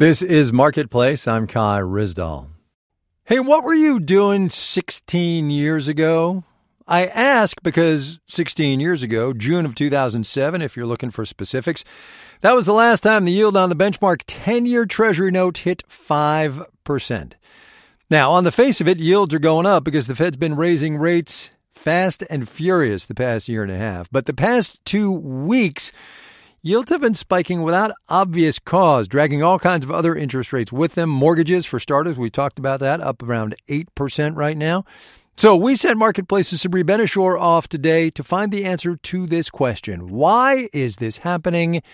This is Marketplace. I'm Kai Ryssdal. Hey, what were you doing 16 years ago? I ask because 16 years ago, June of 2007, if you're looking for specifics, that was the last time the yield on the benchmark 10-year Treasury note hit 5%. Now, on the face of it, yields are going up because the Fed's been raising rates fast and furious the past year and a half. But the past 2 weeks, yields have been spiking without obvious cause, dragging all kinds of other interest rates with them. Mortgages, for starters, we talked about that, up around 8% right now. So we sent Marketplace's Sabri Ben-Achour off today to find the answer to this question. Why is this happening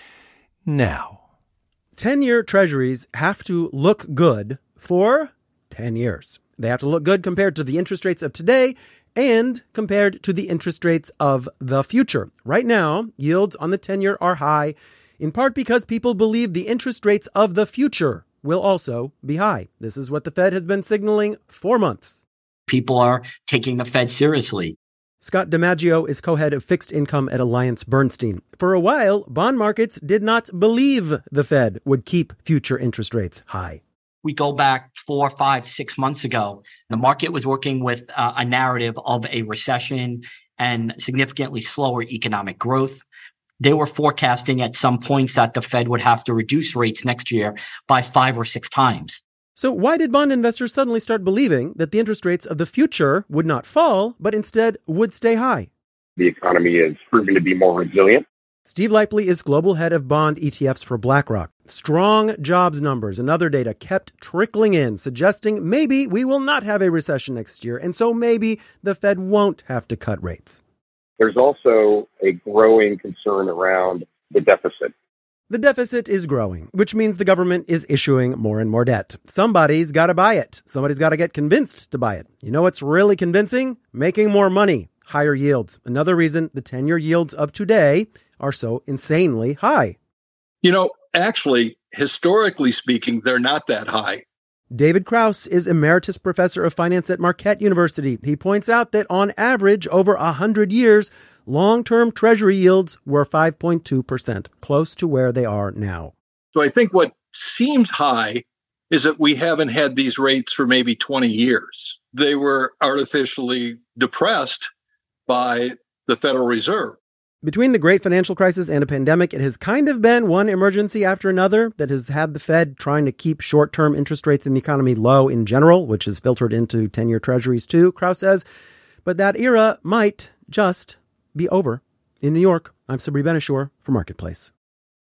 now? 10-year treasuries have to look good for 10 years. They have to look good compared to the interest rates of today and compared to the interest rates of the future. Right now, yields on the 10-year are high, in part because people believe the interest rates of the future will also be high. This is what the Fed has been signaling for months. People are taking the Fed seriously. Scott DiMaggio is co-head of fixed income at AllianceBernstein. For a while, bond markets did not believe the Fed would keep future interest rates high. We go back 4, 5, 6 months ago. The market was working with a narrative of a recession and significantly slower economic growth. They were forecasting at some points that the Fed would have to reduce rates next year by 5 or 6 times. So why did bond investors suddenly start believing that the interest rates of the future would not fall, but instead would stay high? The economy is proving to be more resilient. Steve Leipley is global head of bond ETFs for BlackRock. Strong jobs numbers and other data kept trickling in, suggesting maybe we will not have a recession next year, and so maybe the Fed won't have to cut rates. There's also a growing concern around the deficit. The deficit is growing, which means the government is issuing more and more debt. Somebody's got to buy it. Somebody's got to get convinced to buy it. You know what's really convincing? Making more money, higher yields. Another reason the 10-year yields of today are so insanely high. You know, actually, historically speaking, they're not that high. David Krauss is emeritus professor of finance at Marquette University. He points out that on average, over 100 years, long-term Treasury yields were 5.2%, close to where they are now. So I think what seems high is that we haven't had these rates for maybe 20 years. They were artificially depressed by the Federal Reserve. Between the great financial crisis and a pandemic, it has kind of been one emergency after another that has had the Fed trying to keep short-term interest rates in the economy low in general, which has filtered into 10-year treasuries too, Krauss says. But that era might just be over. In New York, I'm Sabri Ben-Achour for Marketplace.